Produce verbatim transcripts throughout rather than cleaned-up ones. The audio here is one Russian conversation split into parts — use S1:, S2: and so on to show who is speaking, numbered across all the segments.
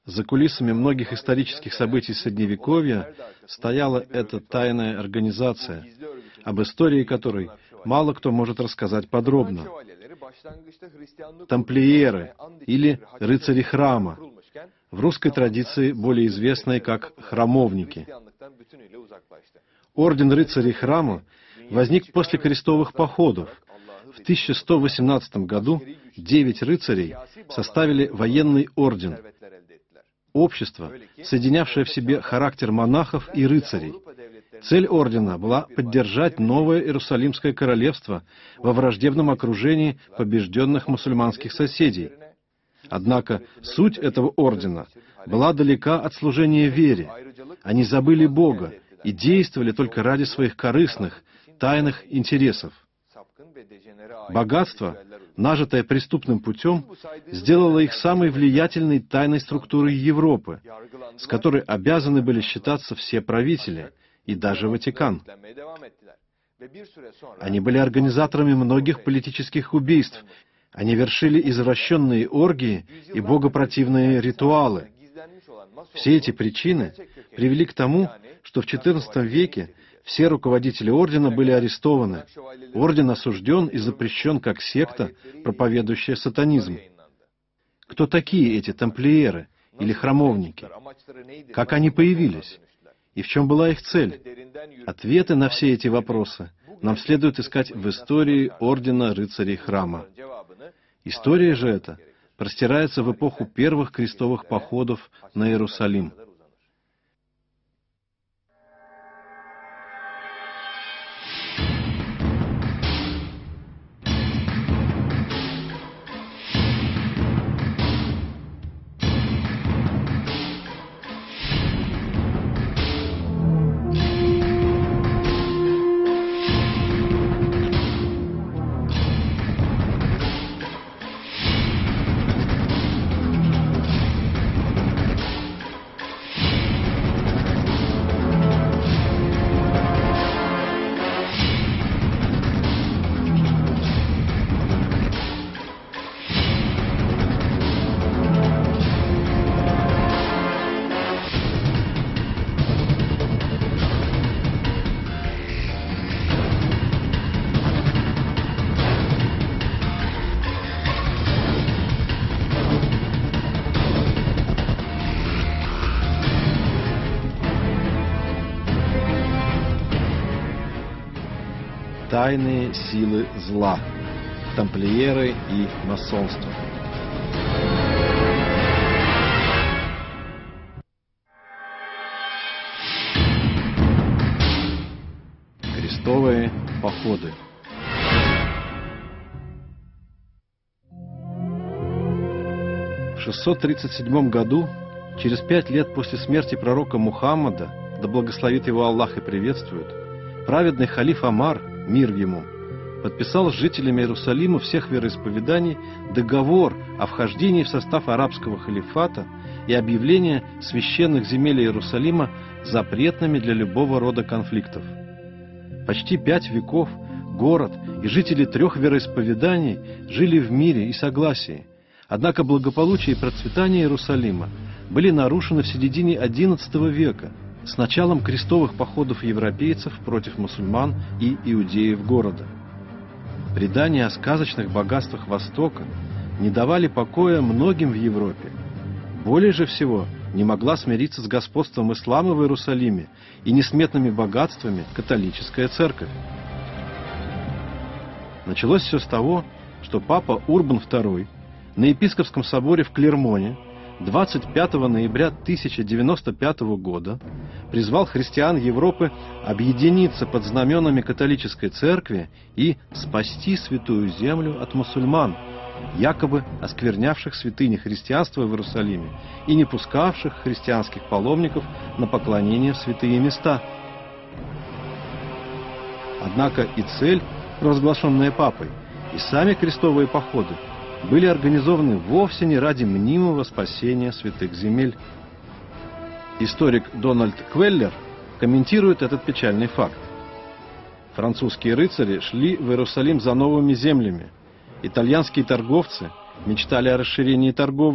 S1: За кулисами многих исторических событий Средневековья стояла эта тайная организация, об истории которой мало кто может рассказать подробно. Тамплиеры, или рыцари храма, в русской традиции более известные как храмовники. Орден рыцарей храма возник после крестовых походов. В тысяча сто восемнадцатом году девять рыцарей составили военный орден, общество, соединявшее в себе характер монахов и рыцарей. Цель ордена была поддержать новое Иерусалимское королевство во враждебном окружении побежденных мусульманских соседей. Однако суть этого ордена была далека от служения вере. Они забыли Бога и действовали только ради своих корыстных, тайных интересов. Богатство, нажитое преступным путем, сделало их самой влиятельной тайной структурой Европы, с которой обязаны были считаться все правители и даже Ватикан. Они были организаторами многих политических убийств. Они вершили извращенные оргии и богопротивные ритуалы. Все эти причины привели к тому, что в четырнадцатом веке все руководители ордена были арестованы. Орден осужден и запрещен как секта, проповедующая сатанизм. Кто такие эти тамплиеры или храмовники? Как они появились? И в чем была их цель? Ответы на все эти вопросы нам следует искать в истории Ордена рыцарей храма. История же эта простирается в эпоху первых крестовых походов на Иерусалим. Тайные силы зла, тамплиеры и масонство. Крестовые походы. В шестьсот тридцать седьмом году, через пять лет после смерти пророка Мухаммада, да благословит его Аллах и приветствует, праведный халиф Омар, мир ему, подписал с жителями Иерусалима всех вероисповеданий договор о вхождении в состав арабского халифата и объявление священных земель Иерусалима запретными для любого рода конфликтов. Почти пять веков город и жители трех вероисповеданий жили в мире и согласии. Однако благополучие и процветание Иерусалима были нарушены в середине одиннадцатого века, с началом крестовых походов европейцев против мусульман и иудеев города. Предания о сказочных богатствах Востока не давали покоя многим в Европе. Более же всего не могла смириться с господством ислама в Иерусалиме и несметными богатствами католическая церковь. Началось все с того, что папа Урбан второй на епископском соборе в Клермоне двадцать пятого ноября тысяча девяносто пятого года призвал христиан Европы объединиться под знаменами католической церкви и спасти святую землю от мусульман, якобы осквернявших святыни христианства в Иерусалиме и не пускавших христианских паломников на поклонение в святые места. Однако и цель, провозглашенная папой, и сами крестовые походы были организованы вовсе не ради мнимого спасения святых земель. Историк Дональд Квеллер комментирует этот печальный факт. Французские рыцари шли в Иерусалим за новыми землями. Итальянские торговцы мечтали о расширении торговли.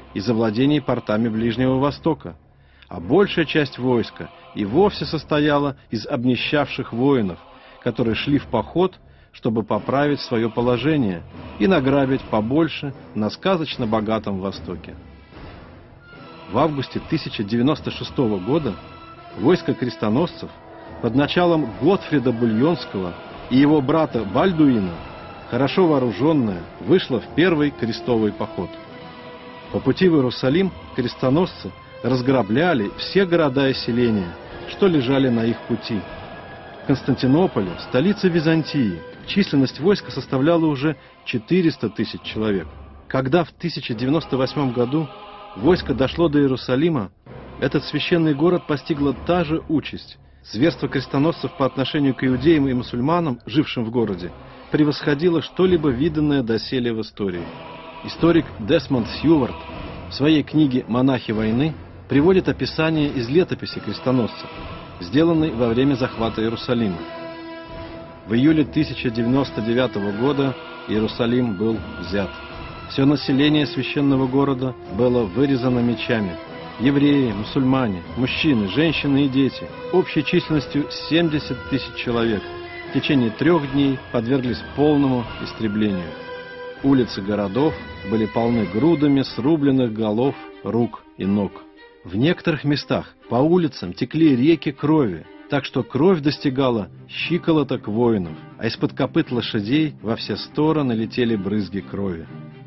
S1: и завладений портами Ближнего Востока, а большая часть войска и вовсе состояла из обнищавших воинов, которые шли в поход, чтобы поправить свое положение и награбить побольше на сказочно богатом Востоке. В августе тысяча девяносто шестого года войско крестоносцев под началом Готфрида Бульонского и его брата Бальдуина, хорошо вооруженное, вышло в первый крестовый поход. По пути в Иерусалим крестоносцы разграбляли все города и селения, что лежали на их пути. В Константинополе, столице Византии, численность войска составляла уже четыреста тысяч человек. Когда в тысяча девяносто восьмом году войско дошло до Иерусалима, этот священный город постигла та же участь. Зверство крестоносцев по отношению к иудеям и мусульманам, жившим в городе, превосходило что-либо виданное доселе в истории. Историк Десмонд Сьювард в своей книге «Монахи войны» приводит описание из летописи крестоносцев, сделанной во время захвата Иерусалима. В июле тысяча девяносто девятого года Иерусалим был взят. Все население священного города было вырезано мечами. Евреи, мусульмане, мужчины, женщины и дети, общей численностью семьдесят тысяч человек, в течение трех дней подверглись полному истреблению. Улицы городов были полны грудами срубленных голов, рук и ног. В некоторых местах по улицам текли реки крови, так что кровь достигала щиколоток воинов, а из-под копыт лошадей во все стороны летели брызги крови.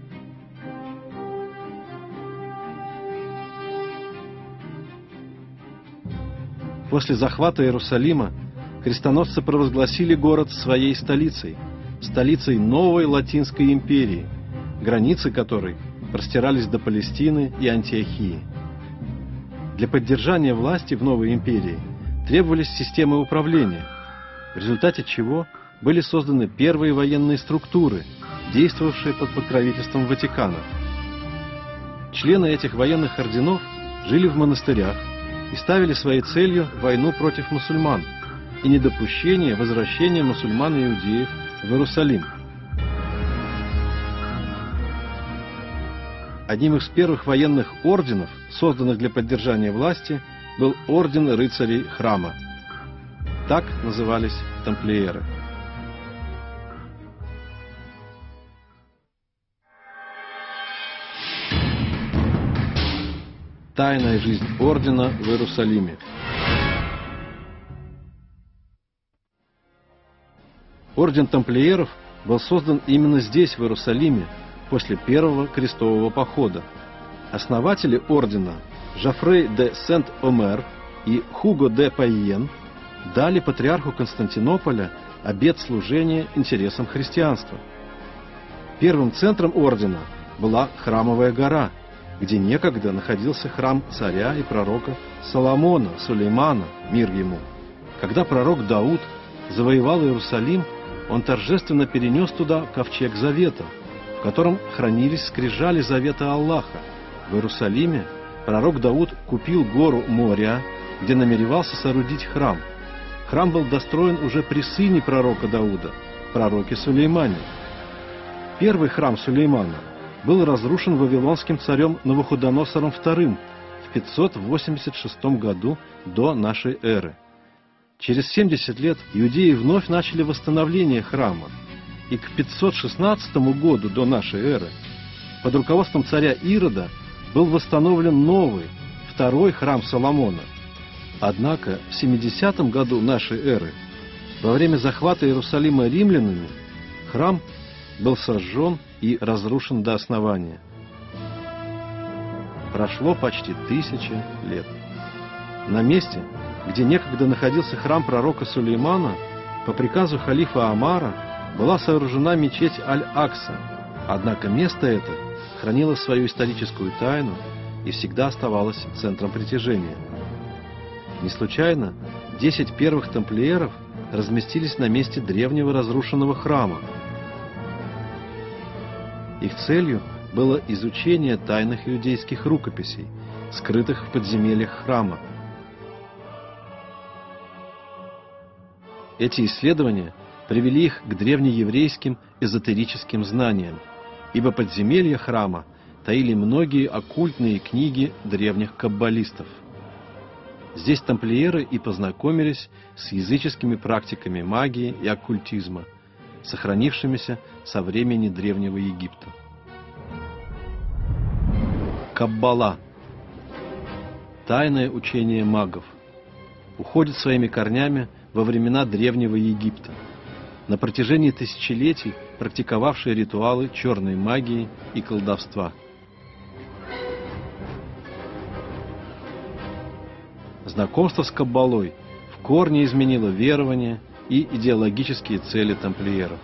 S1: После захвата Иерусалима крестоносцы провозгласили город своей столицей, столицей новой Латинской империи, границы которой простирались до Палестины и Антиохии. Для поддержания власти в новой империи требовались системы управления, в результате чего были созданы первые военные структуры, действовавшие под покровительством Ватикана. Члены этих военных орденов жили в монастырях и ставили своей целью войну против мусульман и недопущение возвращения мусульман и иудеев в Иерусалим. Одним из первых военных орденов, созданных для поддержания власти, был орден рыцарей храма. Так назывались тамплиеры. Тайная жизнь ордена в Иерусалиме. Орден тамплиеров был создан именно здесь, в Иерусалиме, после первого крестового похода. Основатели ордена Жофрей де Сент-Омер и Хуго де Пайен дали патриарху Константинополя обет служения интересам христианства. Первым центром ордена была Храмовая гора, где некогда находился храм царя и пророка Соломона, Сулеймана, мир ему. Когда пророк Дауд завоевал Иерусалим, он торжественно перенес туда ковчег завета, в котором хранились скрижали завета Аллаха. В Иерусалиме пророк Дауд купил гору Мория, где намеревался соорудить храм. Храм был достроен уже при сыне пророка Дауда, пророке Сулеймане. Первый храм Сулеймана был разрушен вавилонским царем Навуходоносором вторым в пятьсот восемьдесят шестом году до нашей эры. Через семьдесят лет иудеи вновь начали восстановление храма, и к пятьсот шестнадцатому году до нашей эры под руководством царя Ирода был восстановлен новый, второй храм Соломона. Однако в семидесятом году нашей эры, во время захвата Иерусалима римлянами, храм был сожжен и разрушен до основания. Прошло почти тысяча лет. На месте, где некогда находился храм пророка Сулеймана, по приказу халифа Омара была сооружена мечеть Аль-Акса, однако место это хранило свою историческую тайну и всегда оставалось центром притяжения. Не случайно десять первых тамплиеров разместились на месте древнего разрушенного храма. Их целью было изучение тайных иудейских рукописей, скрытых в подземельях храма. Эти исследования привели их к древнееврейским эзотерическим знаниям, ибо подземелья храма таили многие оккультные книги древних каббалистов. Здесь тамплиеры и познакомились с языческими практиками магии и оккультизма, сохранившимися со времени Древнего Египта. Каббала – тайное учение магов, уходит своими корнями во времена Древнего Египта, на протяжении тысячелетий практиковавшие ритуалы черной магии и колдовства. Знакомство с Каббалой в корне изменило верования и идеологические цели тамплиеров.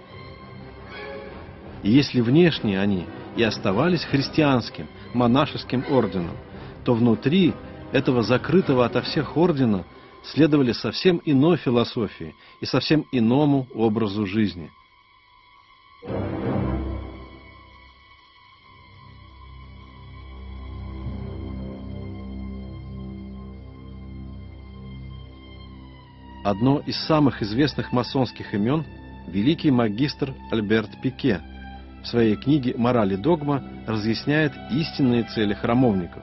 S1: И если внешне они и оставались христианским, монашеским орденом, то внутри этого закрытого ото всех ордена следовали совсем иной философии и совсем иному образу жизни. Одно из самых известных масонских имен – великий магистр Альберт Пике в своей книге «Мораль и догма» разъясняет истинные цели храмовников.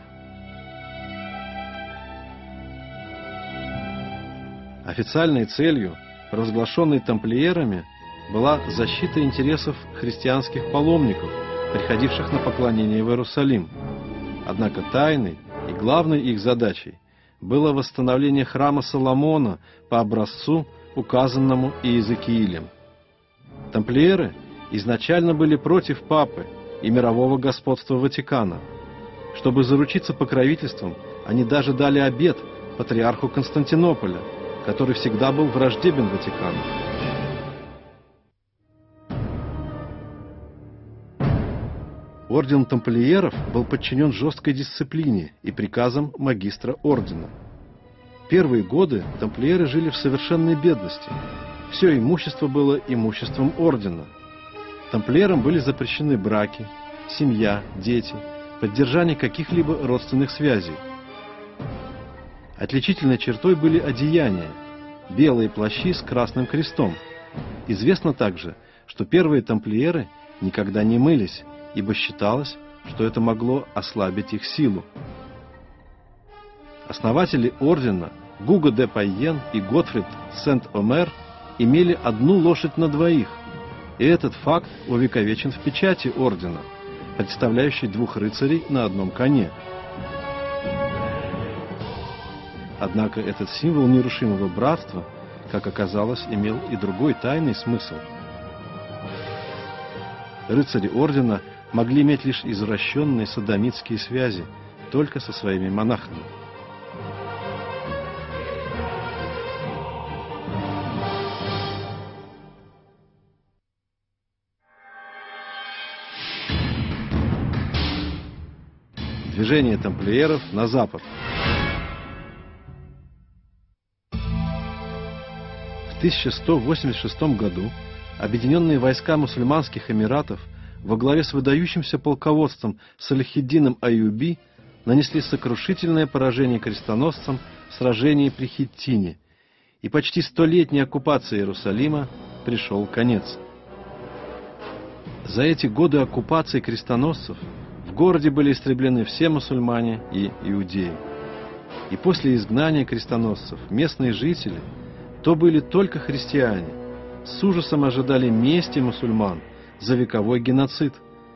S1: Официальной целью, провозглашенной тамплиерами, была защита интересов христианских паломников, приходивших на поклонение в Иерусалим. Однако тайной и главной их задачей было восстановление храма Соломона по образцу, указанному Иезекиилем. Тамплиеры изначально были против папы и мирового господства Ватикана. Чтобы заручиться покровительством, они даже дали обет патриарху Константинополя, который всегда был враждебен Ватикану. Орден тамплиеров был подчинен жесткой дисциплине и приказам магистра ордена. Первые годы тамплиеры жили в совершенной бедности. Все имущество было имуществом ордена. Тамплиерам были запрещены браки, семья, дети, поддержание каких-либо родственных связей. Отличительной чертой были одеяния, белые плащи с красным крестом. Известно также, что первые тамплиеры никогда не мылись, ибо считалось, что это могло ослабить их силу. Основатели ордена Гуго де Пайен и Готфрид Сент-Омер имели одну лошадь на двоих, и этот факт увековечен в печати ордена, представляющей двух рыцарей на одном коне. Однако этот символ нерушимого братства, как оказалось, имел и другой тайный смысл. Рыцари ордена могли иметь лишь извращенные содомитские связи только со своими монахами. Движение тамплиеров на запад. В тысяча сто восемьдесят шестом году объединенные войска мусульманских эмиратов во главе с выдающимся полководцем Салахиддином Аюби нанесли сокрушительное поражение крестоносцам в сражении при Хиттине, и почти столетней оккупации Иерусалима пришел конец. За эти годы оккупации крестоносцев в городе были истреблены все мусульмане и иудеи. И после изгнания крестоносцев местные жители, то были только христиане, с ужасом ожидали мести мусульман за вековой геноцид.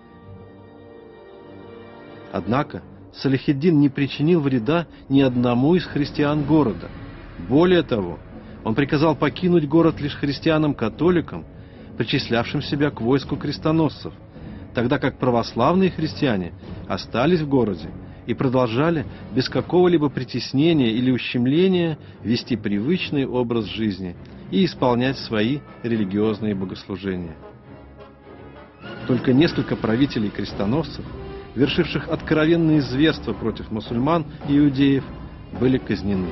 S1: Однако Салахиддин не причинил вреда ни одному из христиан города. Более того, он приказал покинуть город лишь христианам-католикам, причислявшим себя к войску крестоносцев, тогда как православные христиане остались в городе и продолжали без какого-либо притеснения или ущемления вести привычный образ жизни и исполнять свои религиозные богослужения. Только несколько правителей крестоносцев, вершивших откровенные зверства против мусульман и иудеев, были казнены.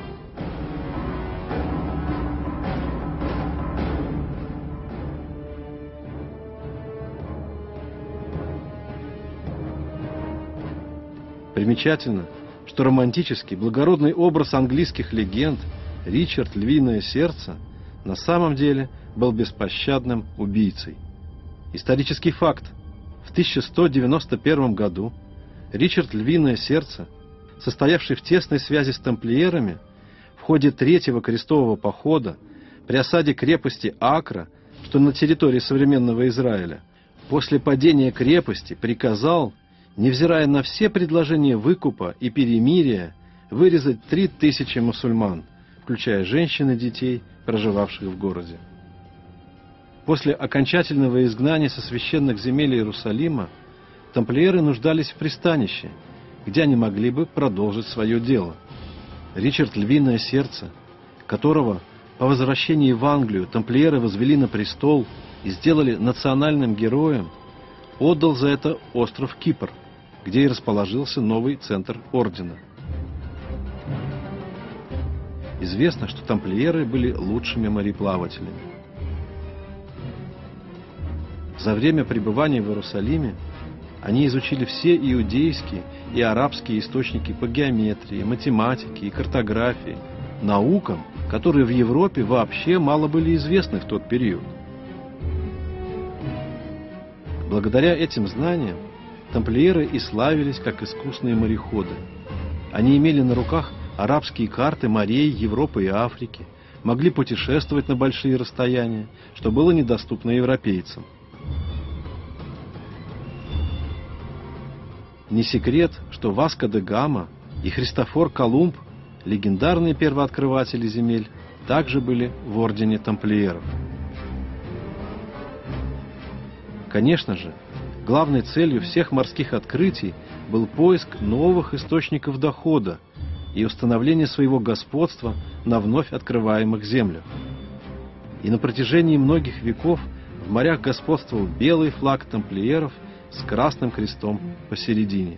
S1: Примечательно, что романтический, благородный образ английских легенд Ричард Львиное Сердце на самом деле был беспощадным убийцей. Исторический факт. В тысяча сто девяносто первом году Ричард Львиное Сердце, состоявший в тесной связи с тамплиерами, в ходе Третьего крестового похода при осаде крепости Акра, что на территории современного Израиля, после падения крепости приказал, невзирая на все предложения выкупа и перемирия, вырезать три тысячи мусульман, включая женщин и детей, проживавших в городе. После окончательного изгнания со священных земель Иерусалима тамплиеры нуждались в пристанище, где они могли бы продолжить свое дело. Ричард Львиное Сердце, которого по возвращении в Англию тамплиеры возвели на престол и сделали национальным героем, отдал за это остров Кипр, где и расположился новый центр ордена. Известно, что тамплиеры были лучшими мореплавателями. За время пребывания в Иерусалиме они изучили все иудейские и арабские источники по геометрии, математике и картографии, наукам, которые в Европе вообще мало были известны в тот период. Благодаря этим знаниям тамплиеры и славились как искусные мореходы. Они имели на руках арабские карты морей Европы и Африки, могли путешествовать на большие расстояния, что было недоступно европейцам. Не секрет, что Васко де Гама и Христофор Колумб, легендарные первооткрыватели земель, также были в ордене тамплиеров. Конечно же, главной целью всех морских открытий был поиск новых источников дохода и установление своего господства на вновь открываемых землях. И на протяжении многих веков в морях господствовал белый флаг тамплиеров с красным крестом посередине.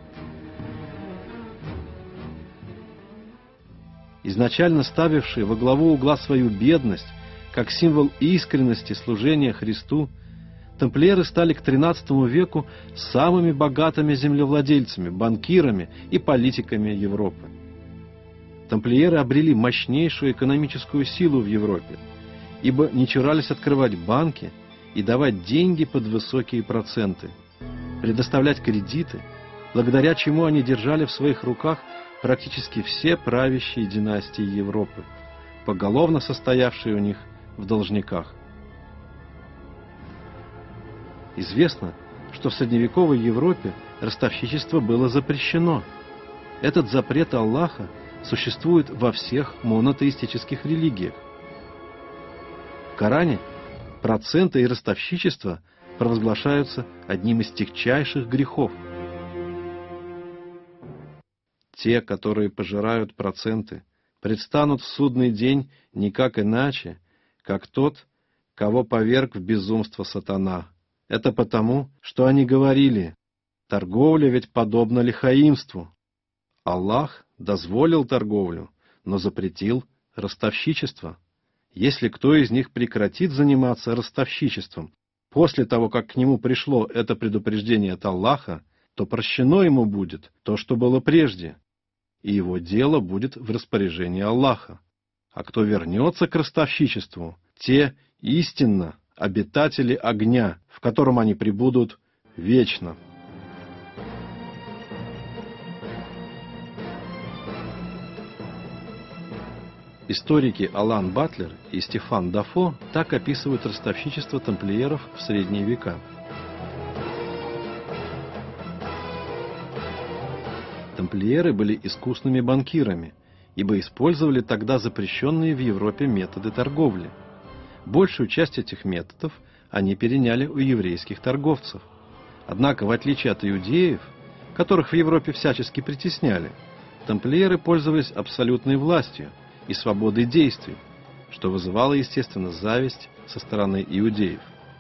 S1: Изначально ставившие во главу угла свою бедность как символ искренности служения Христу, тамплиеры стали к тринадцатому веку самыми богатыми землевладельцами, банкирами и политиками Европы. Тамплиеры обрели мощнейшую экономическую силу в Европе, ибо не чурались открывать банки и давать деньги под высокие проценты, предоставлять кредиты, благодаря чему они держали в своих руках практически все правящие династии Европы, поголовно состоявшие у них в должниках. Известно, что в средневековой Европе ростовщичество было запрещено. Этот запрет Аллаха существует во всех монотеистических религиях. В Коране проценты и ростовщичество провозглашаются одним из тягчайших грехов. Те, которые пожирают проценты, предстанут в судный день никак иначе, как тот, кого поверг в безумство сатана. Это потому, что они говорили: торговля ведь подобна лихаимству. Аллах дозволил торговлю, но запретил ростовщичество. Если кто из них прекратит заниматься ростовщичеством после того, как к нему пришло это предупреждение от Аллаха, то прощено ему будет то, что было прежде, и его дело будет в распоряжении Аллаха. А кто вернется к ростовщичеству, те истинно обитатели огня, в котором они пребудут вечно. Историки Алан Батлер и Стефан Дафо так описывают ростовщичество тамплиеров в средние века. Тамплиеры были искусными банкирами, ибо использовали тогда запрещенные в Европе методы торговли. Большую часть этих методов они переняли у еврейских торговцев. Однако, в отличие от иудеев, которых в Европе всячески притесняли, тамплиеры пользовались абсолютной властью и свободой действий, что вызывало, естественно, зависть со стороны иудеев.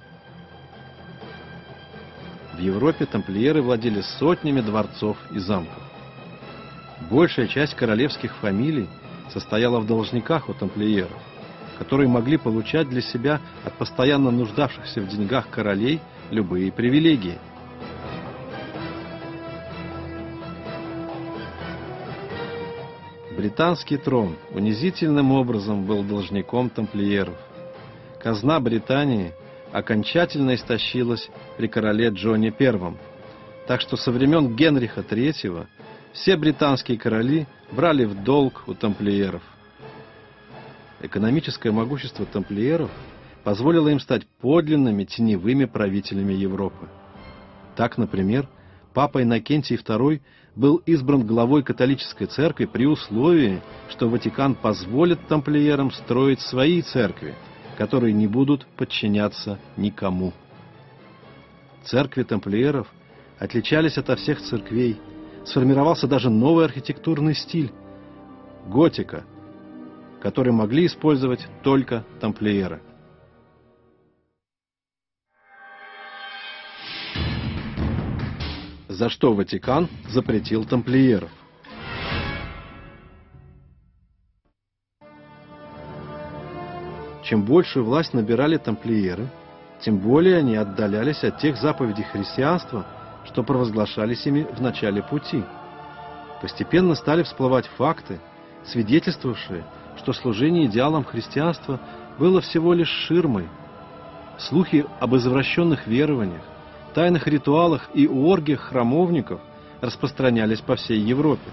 S1: В Европе тамплиеры владели сотнями дворцов и замков. Большая часть королевских фамилий состояла в должниках у тамплиеров, которые могли получать для себя от постоянно нуждавшихся в деньгах королей любые привилегии. Британский трон унизительным образом был должником тамплиеров. Казна Британии окончательно истощилась при короле Джоне Первом, так что со времен Генриха третьего все британские короли брали в долг у тамплиеров. Экономическое могущество тамплиеров позволило им стать подлинными теневыми правителями Европы. Так, например, папа Иннокентий второй был избран главой католической церкви при условии, что Ватикан позволит тамплиерам строить свои церкви, которые не будут подчиняться никому. Церкви тамплиеров отличались ото всех церквей, сформировался даже новый архитектурный стиль – готика, который могли использовать только тамплиеры. За что Ватикан запретил тамплиеров? Чем большую власть набирали тамплиеры, тем более они отдалялись от тех заповедей христианства, что провозглашались ими в начале пути. Постепенно стали всплывать факты, свидетельствовавшие, что служение идеалам христианства было всего лишь ширмой. Слухи об извращенных верованиях, тайных ритуалах и оргиях храмовников распространялись по всей Европе.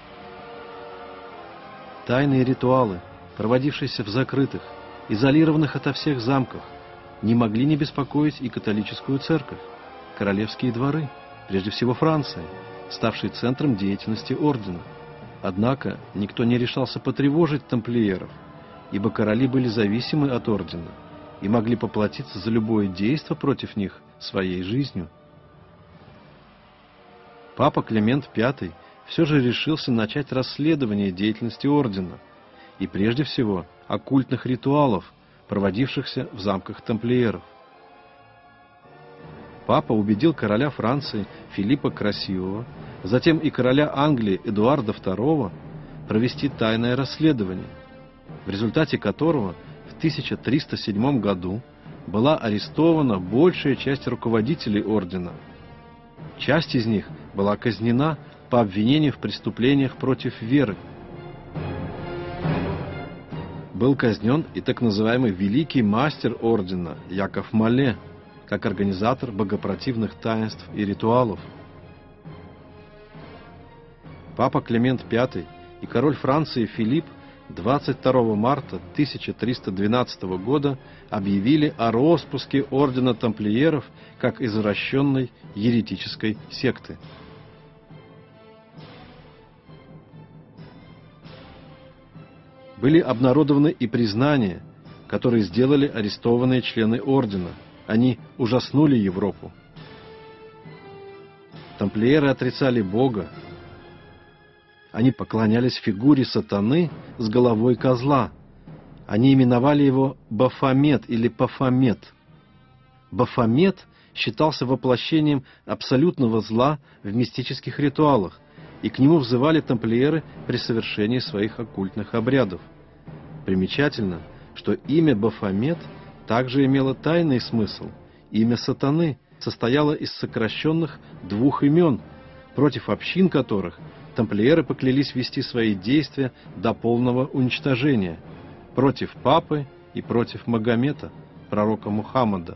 S1: Тайные ритуалы, проводившиеся в закрытых, изолированных ото всех замках, не могли не беспокоить и католическую церковь, королевские дворы, прежде всего Франции, ставшей центром деятельности ордена. Однако никто не решался потревожить тамплиеров, ибо короли были зависимы от ордена и могли поплатиться за любое действие против них своей жизнью. Папа Климент пятый все же решился начать расследование деятельности ордена и прежде всего оккультных ритуалов, проводившихся в замках тамплиеров. Папа убедил короля Франции Филиппа Красивого, затем и короля Англии Эдуарда второго провести тайное расследование, в результате которого в тысяча триста седьмом году была арестована большая часть руководителей ордена. Часть из них была казнена по обвинению в преступлениях против веры. Был казнен и так называемый великий мастер ордена Яков Мале, как организатор богопротивных таинств и ритуалов. Папа Климент пятый и король Франции Филипп двадцать второго марта тысяча триста двенадцатого года объявили о роспуске ордена тамплиеров как извращенной еретической секты. Были обнародованы и признания, которые сделали арестованные члены ордена. Они ужаснули Европу. Тамплиеры отрицали Бога. Они поклонялись фигуре сатаны с головой козла. Они именовали его Бафомет или Пафомет. Бафомет считался воплощением абсолютного зла в мистических ритуалах, и к нему взывали тамплиеры при совершении своих оккультных обрядов. Примечательно, что имя Бафомет также имело тайный смысл. Имя сатаны состояло из сокращенных двух имен, против общин которых тамплиеры поклялись вести свои действия до полного уничтожения, против папы и против Магомета, пророка Мухаммада.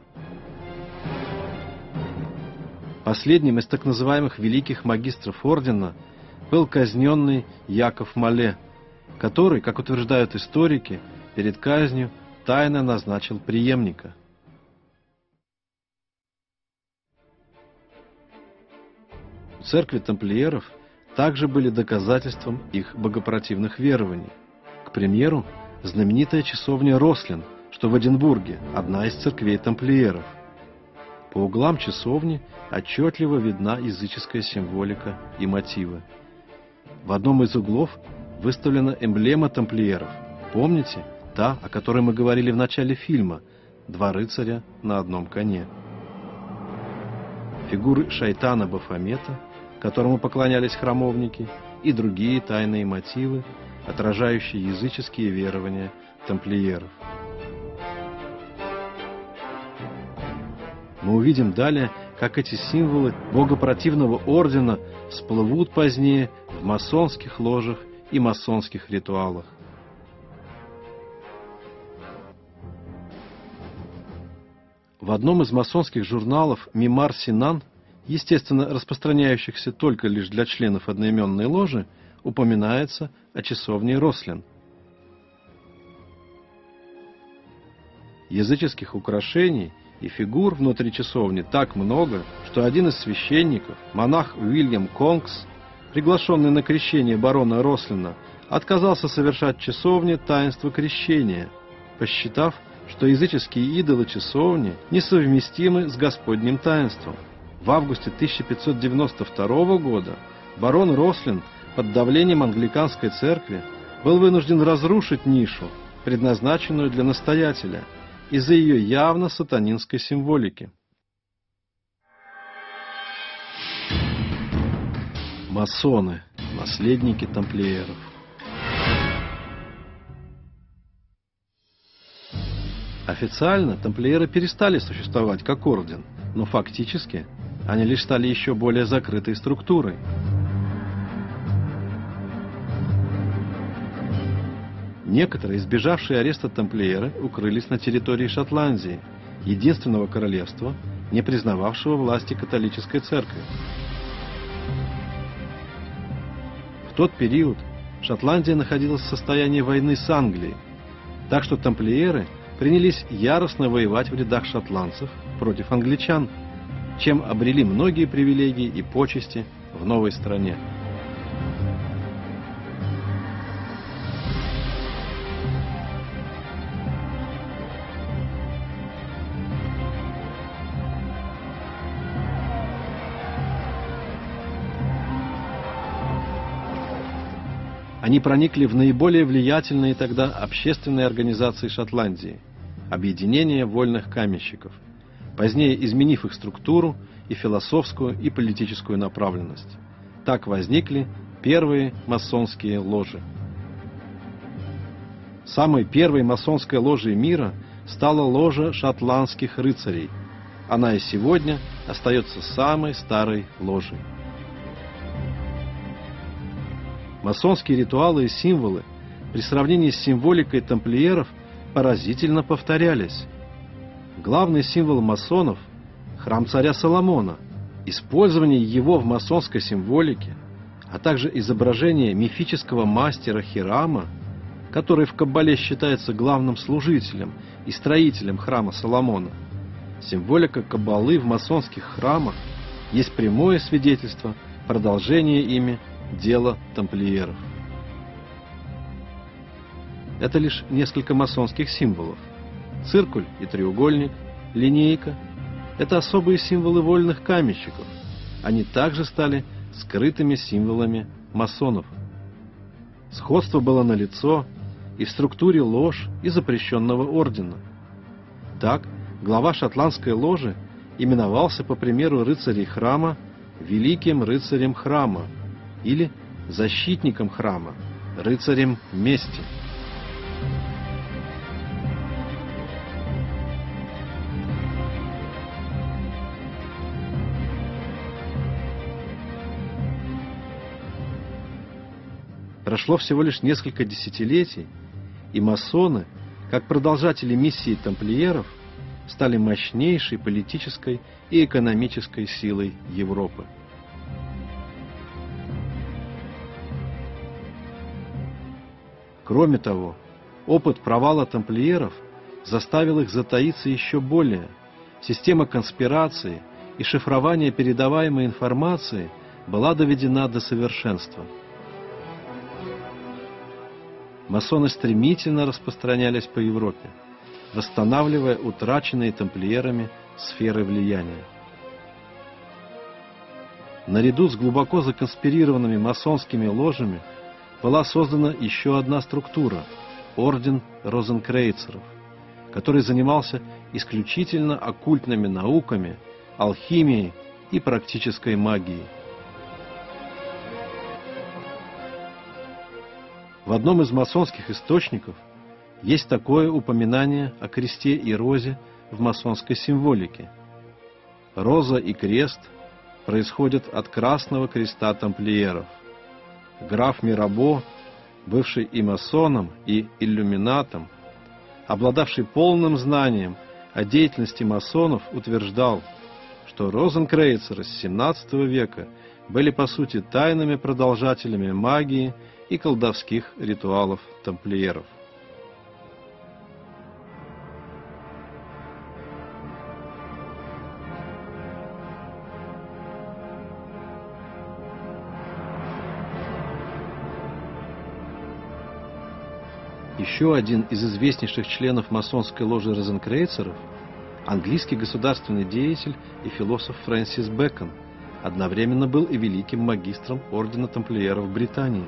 S1: Последним из так называемых великих магистров ордена был казненный Яков Мале, который, как утверждают историки, перед казнью тайно назначил преемника. Церкви тамплиеров также были доказательством их богопротивных верований. К примеру, знаменитая часовня Рослин, что в Эдинбурге, одна из церквей тамплиеров. По углам часовни отчетливо видна языческая символика и мотивы. В одном из углов выставлена эмблема тамплиеров. Помните? Та, о которой мы говорили в начале фильма. Два рыцаря на одном коне. Фигуры шайтана Бафомета, которому поклонялись храмовники, и другие тайные мотивы, отражающие языческие верования тамплиеров. Мы увидим далее, как эти символы богопротивного ордена всплывут позднее в масонских ложах и масонских ритуалах. В одном из масонских журналов «Мемар Синан» естественно распространяющихся только лишь для членов одноименной ложи, упоминается о часовне Рослин. Языческих украшений и фигур внутри часовни так много, что один из священников, монах Уильям Конгс, приглашенный на крещение барона Рослина, отказался совершать в часовне таинство крещения, посчитав, что языческие идолы часовни несовместимы с Господним таинством. В августе тысяча пятьсот девяносто второго года барон Рослин под давлением англиканской церкви был вынужден разрушить нишу, предназначенную для настоятеля, из-за ее явно сатанинской символики. Масоны, наследники тамплиеров. Официально тамплиеры перестали существовать как орден, но фактически они лишь стали еще более закрытой структурой. Некоторые, избежавшие ареста тамплиеры, укрылись на территории Шотландии, единственного королевства, не признававшего власти католической церкви. В тот период Шотландия находилась в состоянии войны с Англией, так что тамплиеры принялись яростно воевать в рядах шотландцев против англичан, чем обрели многие привилегии и почести в новой стране. Они проникли в наиболее влиятельные тогда общественные организации Шотландии – Объединение вольных каменщиков, позднее изменив их структуру и философскую и политическую направленность. Так возникли первые масонские ложи. Самой первой масонской ложей мира стала ложа шотландских рыцарей. Она и сегодня остается самой старой ложей. Масонские ритуалы и символы при сравнении с символикой тамплиеров поразительно повторялись. Главный символ масонов – храм царя Соломона. Использование его в масонской символике, а также изображение мифического мастера Хирама, который в Каббале считается главным служителем и строителем храма Соломона. Символика Каббалы в масонских храмах есть прямое свидетельство продолжения ими дело тамплиеров. Это лишь несколько масонских символов. Циркуль и треугольник, линейка – это особые символы вольных каменщиков. Они также стали скрытыми символами масонов. Сходство было налицо и в структуре лож и запрещенного ордена. Так, глава шотландской ложи именовался, по примеру рыцарей храма, великим рыцарем храма или защитником храма, рыцарем мести. Прошло всего лишь несколько десятилетий, и масоны, как продолжатели миссии тамплиеров, стали мощнейшей политической и экономической силой Европы. Кроме того, опыт провала тамплиеров заставил их затаиться еще более. Система конспирации и шифрования передаваемой информации была доведена до совершенства. Масоны стремительно распространялись по Европе, восстанавливая утраченные тамплиерами сферы влияния. Наряду с глубоко законспирированными масонскими ложами была создана еще одна структура – Орден розенкрейцеров, который занимался исключительно оккультными науками, алхимией и практической магией. В одном из масонских источников есть такое упоминание о кресте и розе в масонской символике. Роза и крест происходят от красного креста тамплиеров. Граф Мирабо, бывший и масоном, и иллюминатом, обладавший полным знанием о деятельности масонов, утверждал, что розенкрейцеры с семнадцатого века были по сути тайными продолжателями магии и колдовских ритуалов тамплиеров. Еще один из известнейших членов масонской ложи розенкрейцеров – английский государственный деятель и философ Фрэнсис Бэкон, одновременно был и великим магистром ордена тамплиеров Британии.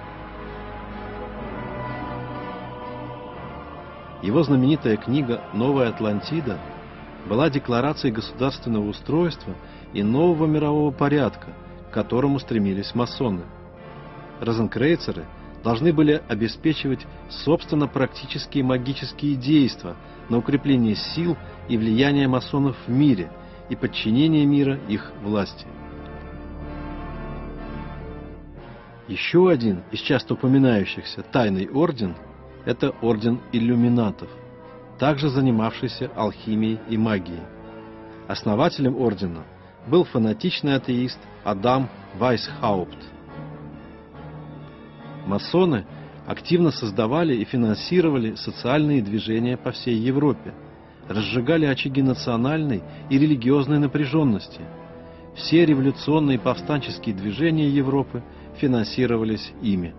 S1: Его знаменитая книга «Новая Атлантида» была декларацией государственного устройства и нового мирового порядка, к которому стремились масоны. Розенкрейцеры должны были обеспечивать собственно практические магические действия на укрепление сил и влияния масонов в мире и подчинение мира их власти. Еще один из часто упоминающихся тайный орден – это орден иллюминатов, также занимавшийся алхимией и магией. Основателем ордена был фанатичный атеист Адам Вайсхаупт. Масоны активно создавали и финансировали социальные движения по всей Европе, разжигали очаги национальной и религиозной напряженности. Все революционные и повстанческие движения Европы финансировались ими.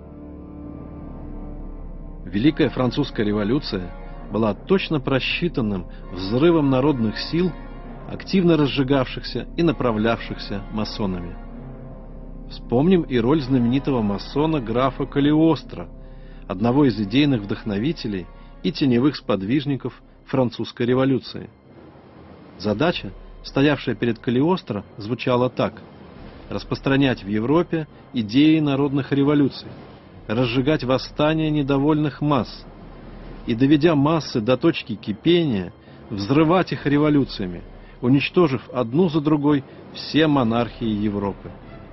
S1: Великая Французская революция была точно просчитанным взрывом народных сил, активно разжигавшихся и направлявшихся масонами. Вспомним и роль знаменитого масона графа Калиостро, одного из идейных вдохновителей и теневых сподвижников французской революции. Задача, стоявшая перед Калиостро, звучала так: распространять в Европе идеи народных революций, разжигать восстания недовольных масс и, доведя массы до точки кипения, взрывать их революциями, уничтожив одну за другой все монархии Европы.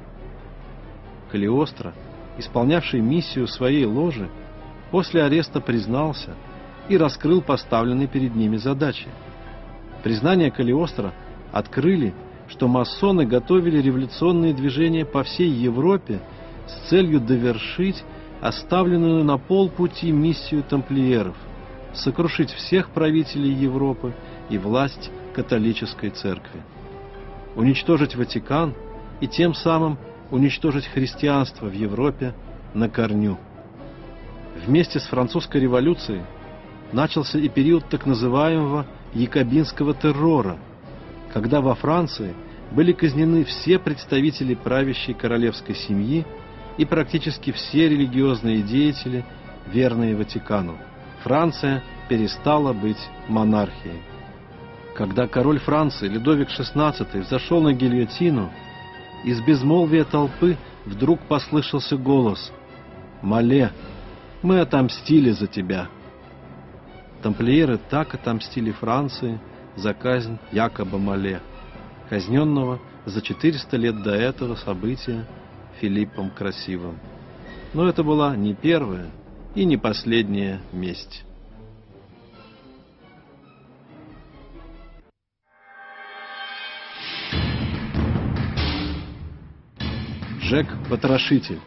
S1: Калиостро, исполнявший миссию своей ложи, после ареста признался и раскрыл поставленные перед ними задачи. Признания Калиостро открыли, что масоны готовили революционные движения по всей Европе с целью довершить оставленную на полпути миссию тамплиеров, сокрушить всех правителей Европы и власть католической церкви, уничтожить Ватикан и тем самым уничтожить христианство в Европе на корню. Вместе с французской революцией начался и период так называемого якобинского террора, когда во Франции были казнены все представители правящей королевской семьи и практически все религиозные деятели, верные Ватикану. Франция перестала быть монархией. Когда король Франции Людовик шестнадцатый взошел на гильотину, из безмолвия толпы вдруг послышался голос: «Мале, мы отомстили за тебя». Тамплиеры так отомстили Франции за казнь Якоба Мале, казненного за четыреста лет до этого события Филиппом Красивым. Но это была не первая и не последняя месть. Джек-потрошитель.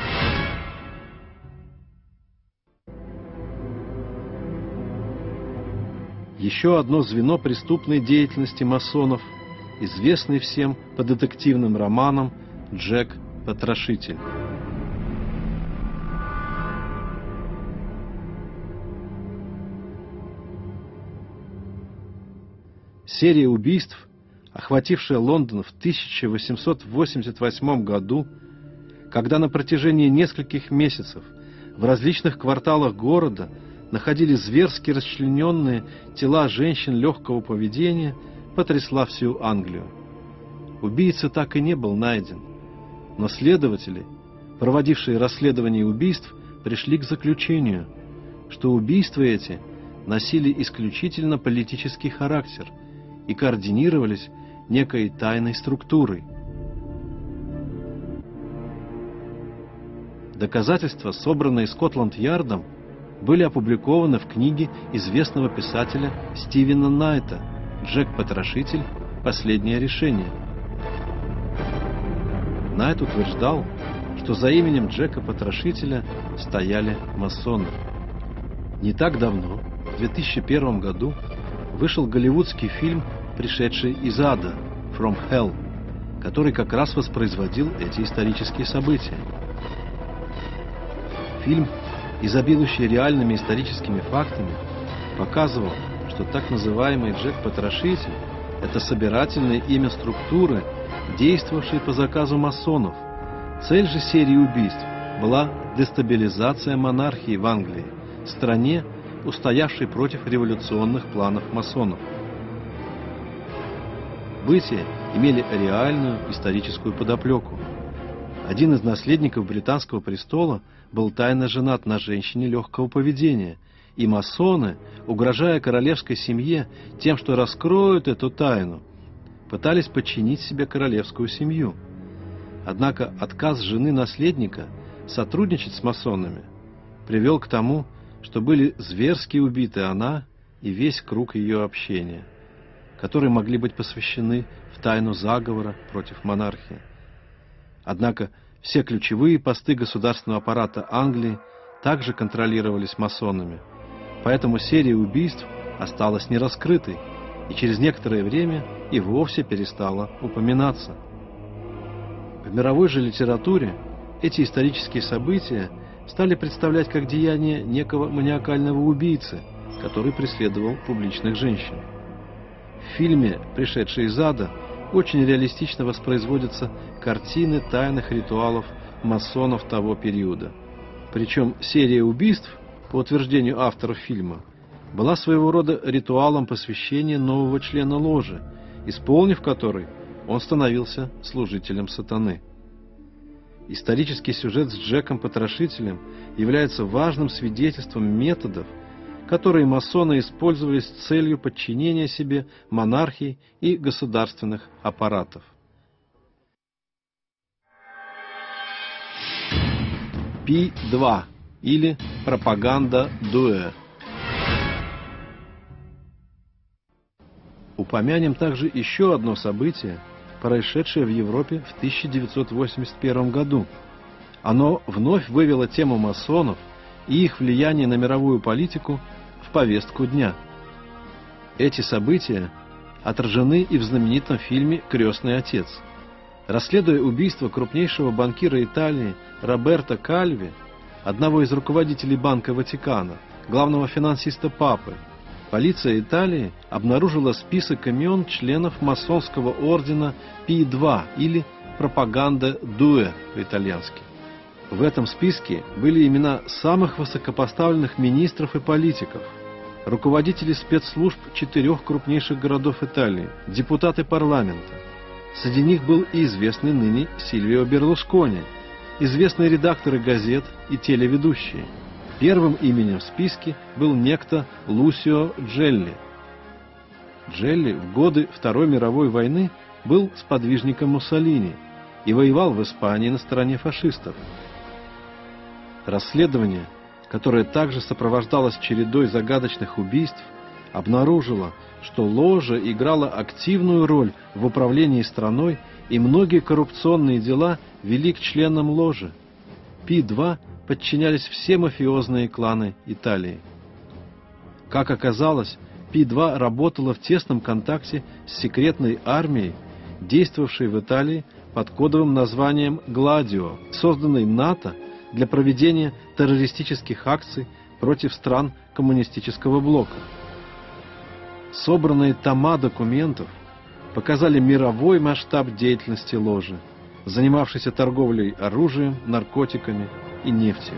S1: Еще одно звено преступной деятельности масонов, известный всем по детективным романам Джек-потрошитель. Серия убийств, охватившая Лондон в тысяча восемьсот восемьдесят восьмом году, когда на протяжении нескольких месяцев в различных кварталах города находили зверски расчлененные тела женщин легкого поведения, потрясла всю Англию. Убийца так и не был найден, но следователи, проводившие расследование убийств, пришли к заключению, что убийства эти носили исключительно политический характер и координировались некой тайной структурой. Доказательства, собранные Скотланд-Ярдом, были опубликованы в книге известного писателя Стивена Найта «Джек-потрошитель. последнее решение. Найт утверждал, что за именем Джека Потрошителя стояли масоны. Не так давно, в две тысячи первом году, вышел голливудский фильм «Пришедший из ада» «From Hell», который как раз воспроизводил эти исторические события. Фильм, изобилующий реальными историческими фактами, показывал, что так называемый Джек Потрошитель – это собирательное имя структуры, действовавшей по заказу масонов. Цель же серии убийств была дестабилизация монархии в Англии, стране, устоявшей против революционных планов масонов. События имели реальную историческую подоплеку. Один из наследников британского престола был тайно женат на женщине легкого поведения, и масоны, угрожая королевской семье тем, что раскроют эту тайну, пытались подчинить себе королевскую семью. Однако отказ жены наследника сотрудничать с масонами привел к тому, что были зверски убиты она и весь круг ее общения, которые могли быть посвящены в тайну заговора против монархии. Однако все ключевые посты государственного аппарата Англии также контролировались масонами, поэтому серия убийств осталась нераскрытой и через некоторое время и вовсе перестала упоминаться. В мировой же литературе эти исторические события стали представлять как деяние некого маниакального убийцы, который преследовал публичных женщин. В фильме «Пришедший из ада» очень реалистично воспроизводятся картины тайных ритуалов масонов того периода. Причем серия убийств, по утверждению авторов фильма, была своего рода ритуалом посвящения нового члена ложи, исполнив который, он становился служителем сатаны. Исторический сюжет с Джеком Потрошителем является важным свидетельством методов, которые масоны использовали с целью подчинения себе монархий и государственных аппаратов. Пи два или пропаганда Дуэ. Упомянем также еще одно событие, происшедшее в Европе в тысяча девятьсот восемьдесят первом году. Оно вновь вывело тему масонов и их влияние на мировую политику в повестку дня. Эти события отражены и в знаменитом фильме «Крестный отец». Расследуя убийство крупнейшего банкира Италии Роберто Кальви, одного из руководителей Банка Ватикана, главного финансиста Папы, полиция Италии обнаружила список имен членов масонского ордена Пи два или пропаганда Дуэ по-итальянски. В этом списке были имена самых высокопоставленных министров и политиков, руководителей спецслужб четырех крупнейших городов Италии, депутаты парламента. Среди них был и известный ныне Сильвио Берлускони, известные редакторы газет и телеведущие. Первым именем в списке был некто Лусио Джелли. Джелли в годы Второй мировой войны был сподвижником Муссолини и воевал в Испании на стороне фашистов. Расследование, которое также сопровождалось чередой загадочных убийств, обнаружило, что ложа играла активную роль в управлении страной, и многие коррупционные дела вели к членам ложи. Пи два подчинялись все мафиозные кланы Италии. Как оказалось, Пи два работала в тесном контакте с секретной армией, действовавшей в Италии под кодовым названием «Гладио», созданной НАТО для проведения террористических акций против стран коммунистического блока. Собранные тома документов показали мировой масштаб деятельности ложи, занимавшейся торговлей оружием, наркотиками и нефтью.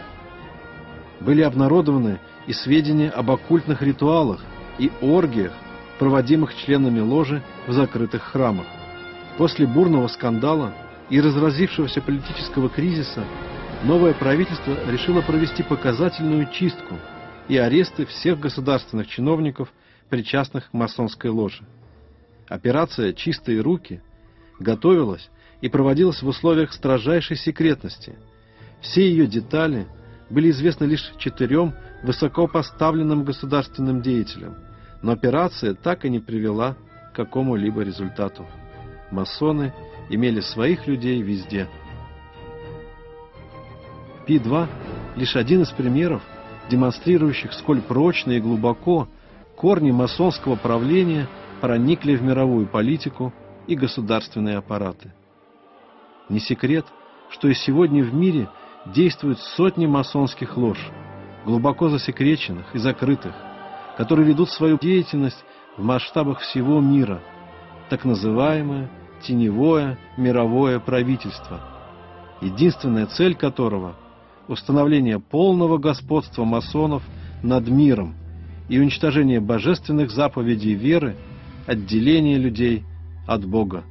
S1: Были обнародованы и сведения об оккультных ритуалах и оргиях, проводимых членами ложи в закрытых храмах. После бурного скандала и разразившегося политического кризиса новое правительство решило провести показательную чистку и аресты всех государственных чиновников, причастных к масонской ложе. Операция «Чистые руки» готовилась и проводилась в условиях строжайшей секретности. Все ее детали были известны лишь четырем высокопоставленным государственным деятелям, но операция так и не привела к какому-либо результату. Масоны имели своих людей везде. Пи два – лишь один из примеров, демонстрирующих, сколь прочно и глубоко корни масонского правления проникли в мировую политику и государственные аппараты. Не секрет, что и сегодня в мире действуют сотни масонских лож, глубоко засекреченных и закрытых, которые ведут свою деятельность в масштабах всего мира, так называемое теневое мировое правительство, единственная цель которого – установление полного господства масонов над миром и уничтожение божественных заповедей веры, отделение людей от Бога.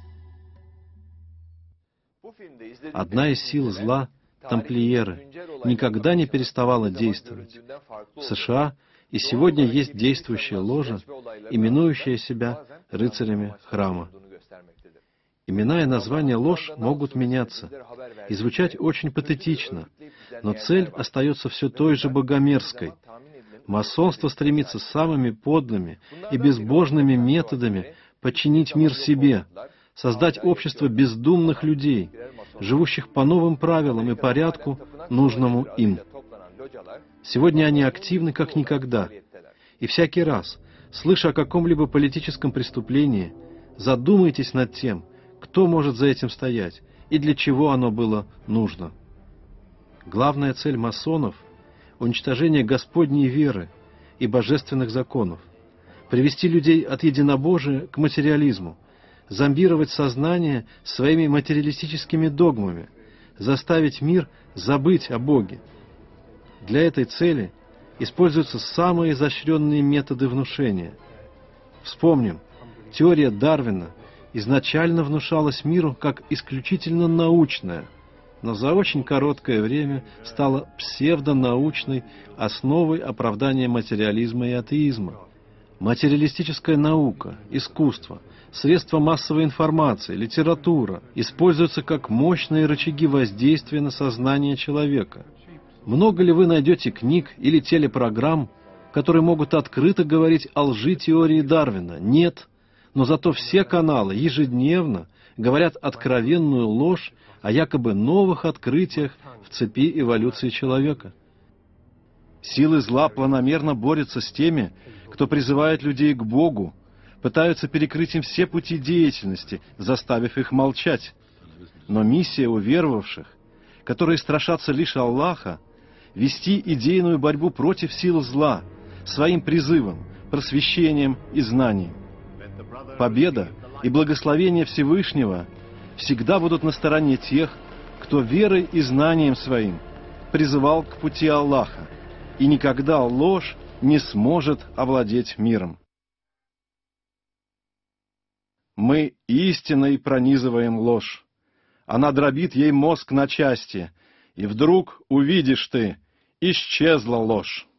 S1: Одна из сил зла, тамплиеры, никогда не переставала действовать. В США и сегодня есть действующая ложа, именующая себя рыцарями храма. Имена и названия лож могут меняться и звучать очень патетично, но цель остается все той же богомерзкой. Масонство стремится самыми подлыми и безбожными методами подчинить мир себе, создать общество бездумных людей, живущих по новым правилам и порядку, нужному им. Сегодня они активны как никогда, и всякий раз, слыша о каком-либо политическом преступлении, задумайтесь над тем, кто может за этим стоять и для чего оно было нужно. Главная цель масонов – уничтожение Господней веры и божественных законов, привести людей от единобожия к материализму, зомбировать сознание своими материалистическими догмами, заставить мир забыть о Боге. Для этой цели используются самые изощренные методы внушения. Вспомним, теория Дарвина изначально внушалась миру как исключительно научная, но за очень короткое время стала псевдонаучной основой оправдания материализма и атеизма. Материалистическая наука, искусство, средства массовой информации, литература используются как мощные рычаги воздействия на сознание человека. Много ли вы найдете книг или телепрограмм, которые могут открыто говорить о лжи теории Дарвина? Нет. Но зато все каналы ежедневно говорят откровенную ложь о якобы новых открытиях в цепи эволюции человека. Силы зла планомерно борются с теми, кто призывает людей к Богу, пытаются перекрыть им все пути деятельности, заставив их молчать. Но миссия уверовавших, которые страшатся лишь Аллаха, вести идейную борьбу против сил зла своим призывом, просвещением и знанием. Победа и благословение Всевышнего всегда будут на стороне тех, кто верой и знанием своим призывал к пути Аллаха, и никогда ложь не сможет овладеть миром. Мы истиной пронизываем ложь. Она дробит ей мозг на части, и вдруг увидишь ты, исчезла ложь.